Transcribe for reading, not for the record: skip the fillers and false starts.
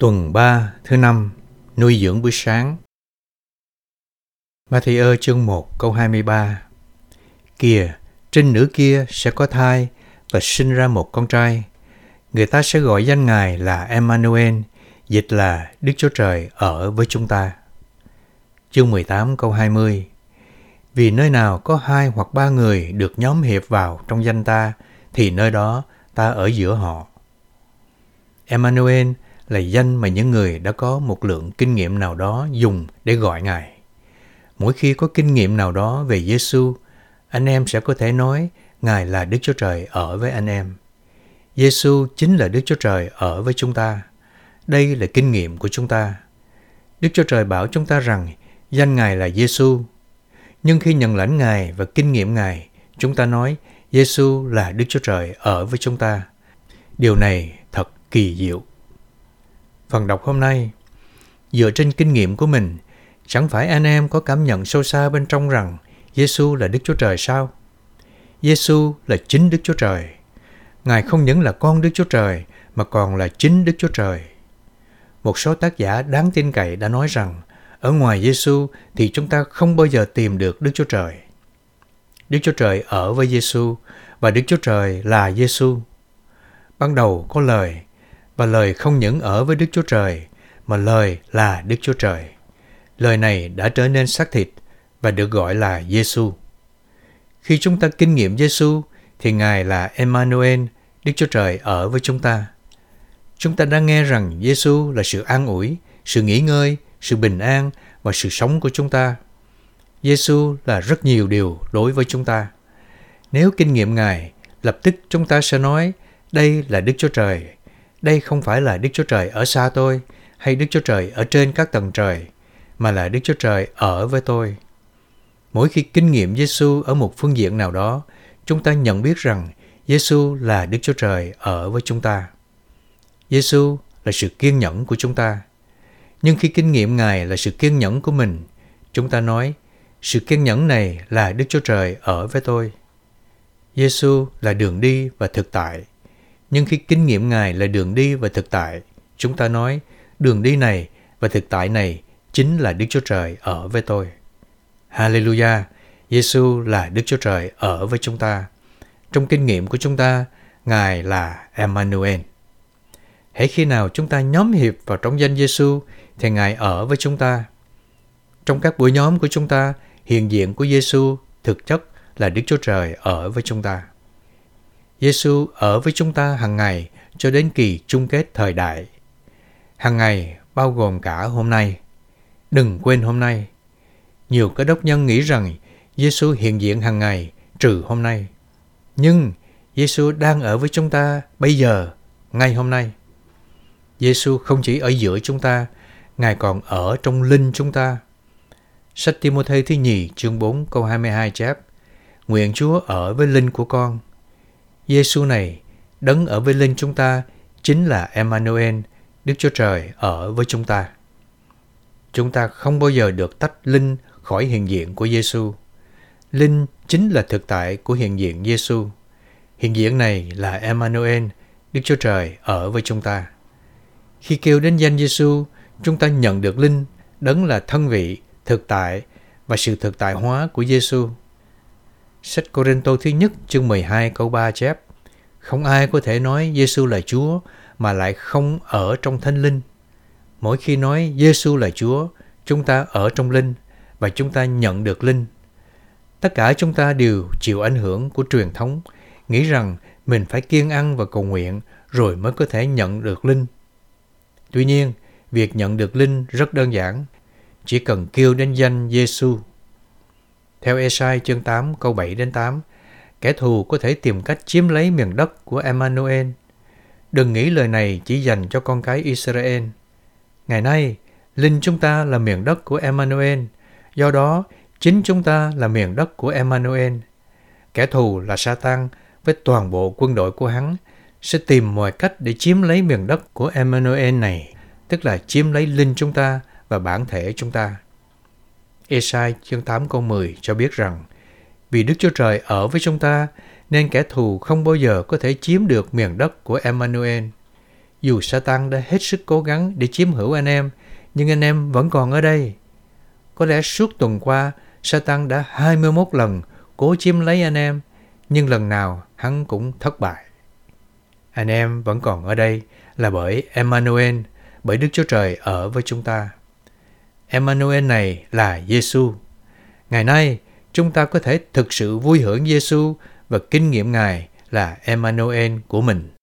Tuần 3, thứ 5, nuôi dưỡng buổi sáng. Ma-thi-ơ chương 1 câu 23. Kìa, trinh nữ kia sẽ có thai và sinh ra một con trai. Người ta sẽ gọi danh Ngài là Emmanuel, dịch là Đức Chúa Trời ở với chúng ta. Chương 18 câu 20. Vì nơi nào có 2 hoặc 3 người được nhóm hiệp vào trong danh ta, thì nơi đó ta ở giữa họ. Emmanuel là danh mà những người đã có một lượng kinh nghiệm nào đó dùng để gọi Ngài. Mỗi khi có kinh nghiệm nào đó về Giê-xu, anh em sẽ có thể nói Ngài là Đức Chúa Trời ở với anh em. Giê-xu chính là Đức Chúa Trời ở với chúng ta. Đây là kinh nghiệm của chúng ta. Đức Chúa Trời bảo chúng ta rằng danh Ngài là Giê-xu. Nhưng khi nhận lãnh Ngài và kinh nghiệm Ngài, chúng ta nói Giê-xu là Đức Chúa Trời ở với chúng ta. Điều này thật kỳ diệu. Phần đọc hôm nay, dựa trên kinh nghiệm của mình, chẳng phải anh em có cảm nhận sâu xa bên trong rằng Giê-xu là Đức Chúa Trời sao? Giê-xu là chính Đức Chúa Trời. Ngài không những là con Đức Chúa Trời, mà còn là chính Đức Chúa Trời. Một số tác giả đáng tin cậy đã nói rằng, ở ngoài Giê-xu thì chúng ta không bao giờ tìm được Đức Chúa Trời. Đức Chúa Trời ở với Giê-xu, và Đức Chúa Trời là Giê-xu. Ban đầu có Lời, và Lời không những ở với Đức Chúa Trời, mà Lời là Đức Chúa Trời. Lời này đã trở nên xác thịt và được gọi là Giê-xu. Khi chúng ta kinh nghiệm Giê-xu, thì Ngài là Emmanuel, Đức Chúa Trời ở với chúng ta. Chúng ta đã nghe rằng Giê-xu là sự an ủi, sự nghỉ ngơi, sự bình an và sự sống của chúng ta. Giê-xu là rất nhiều điều đối với chúng ta. Nếu kinh nghiệm Ngài, lập tức chúng ta sẽ nói, đây là Đức Chúa Trời. Đây không phải là Đức Chúa Trời ở xa tôi, hay Đức Chúa Trời ở trên các tầng trời, mà là Đức Chúa Trời ở với tôi. Mỗi khi kinh nghiệm Giê-xu ở một phương diện nào đó, chúng ta nhận biết rằng Giê-xu là Đức Chúa Trời ở với chúng ta. Giê-xu là sự kiên nhẫn của chúng ta. Nhưng khi kinh nghiệm Ngài là sự kiên nhẫn của mình, chúng ta nói, sự kiên nhẫn này là Đức Chúa Trời ở với tôi. Giê-xu là đường đi và thực tại. Nhưng khi kinh nghiệm Ngài là đường đi và thực tại, chúng ta nói, đường đi này và thực tại này chính là Đức Chúa Trời ở với tôi. Hallelujah! Giê-xu là Đức Chúa Trời ở với chúng ta. Trong kinh nghiệm của chúng ta, Ngài là Emmanuel. Hễ khi nào chúng ta nhóm hiệp vào trong danh Giê-xu, thì Ngài ở với chúng ta. Trong các buổi nhóm của chúng ta, hiện diện của Giê-xu thực chất là Đức Chúa Trời ở với chúng ta. Giê-xu ở với chúng ta hàng ngày cho đến kỳ chung kết thời đại. Hàng ngày bao gồm cả hôm nay. Đừng quên hôm nay. Nhiều cơ đốc nhân nghĩ rằng Giê-xu hiện diện hàng ngày trừ hôm nay. Nhưng Giê-xu đang ở với chúng ta bây giờ, ngay hôm nay. Giê-xu không chỉ ở giữa chúng ta, Ngài còn ở trong linh chúng ta. Sách Ti-mô-thê thứ nhì chương 4 câu 22 chép, nguyện Chúa ở với linh của con. Giê-xu này, đấng ở với linh chúng ta, chính là Emmanuel, Đức Chúa Trời ở với chúng ta. Chúng ta không bao giờ được tách linh khỏi hiện diện của Giê-xu. Linh chính là thực tại của hiện diện Giê-xu. Hiện diện này là Emmanuel, Đức Chúa Trời ở với chúng ta. Khi kêu đến danh Giê-xu, chúng ta nhận được linh, đấng là thân vị, thực tại và sự thực tại hóa của Giê-xu. Sách Cô-rinh-tô thứ nhất chương 12 câu 3 chép, không ai có thể nói Giê-xu là Chúa mà lại không ở trong Thánh Linh. Mỗi khi nói Giê-xu là Chúa, chúng ta ở trong Linh và chúng ta nhận được Linh. Tất cả chúng ta đều chịu ảnh hưởng của truyền thống, nghĩ rằng mình phải kiêng ăn và cầu nguyện rồi mới có thể nhận được Linh. Tuy nhiên, việc nhận được Linh rất đơn giản, chỉ cần kêu đến danh Giê-xu. Theo Ê-sai chương 8 câu 7 đến 8, kẻ thù có thể tìm cách chiếm lấy miền đất của Emmanuel. Đừng nghĩ lời này chỉ dành cho con cái Israel. Ngày nay, linh chúng ta là miền đất của Emmanuel, do đó chính chúng ta là miền đất của Emmanuel. Kẻ thù là Sa-tan với toàn bộ quân đội của hắn sẽ tìm mọi cách để chiếm lấy miền đất của Emmanuel này, tức là chiếm lấy linh chúng ta và bản thể chúng ta. Ê-sai chương 8 câu 10 cho biết rằng, vì Đức Chúa Trời ở với chúng ta, nên kẻ thù không bao giờ có thể chiếm được miền đất của Emmanuel. Dù Satan đã hết sức cố gắng để chiếm hữu anh em, nhưng anh em vẫn còn ở đây. Có lẽ suốt tuần qua, Satan đã 21 lần cố chiếm lấy anh em, nhưng lần nào hắn cũng thất bại. Anh em vẫn còn ở đây là bởi Emmanuel, bởi Đức Chúa Trời ở với chúng ta. Emmanuel này là Giêsu. Ngày nay, chúng ta có thể thực sự vui hưởng Giêsu và kinh nghiệm Ngài là Emmanuel của mình.